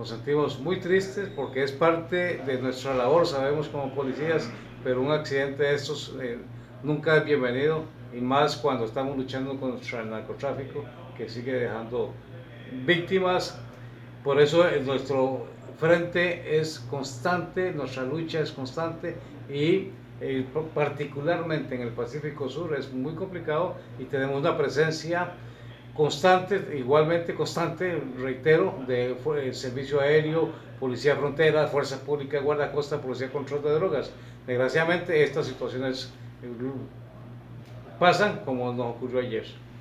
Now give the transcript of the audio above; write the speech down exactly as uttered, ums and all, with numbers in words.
nos sentimos muy tristes porque es parte de nuestra labor, sabemos como policías, pero un accidente de estos eh, nunca es bienvenido, y más cuando estamos luchando contra el narcotráfico que sigue dejando víctimas. Por eso eh, nuestro frente es constante, nuestra lucha es constante, y eh, particularmente en el Pacífico Sur es muy complicado y tenemos una presencia constante, igualmente constante, reitero, de eh, servicio aéreo, policía frontera, fuerzas públicas, guardacosta, policía control de drogas. Desgraciadamente estas situaciones eh, pasan como nos ocurrió ayer.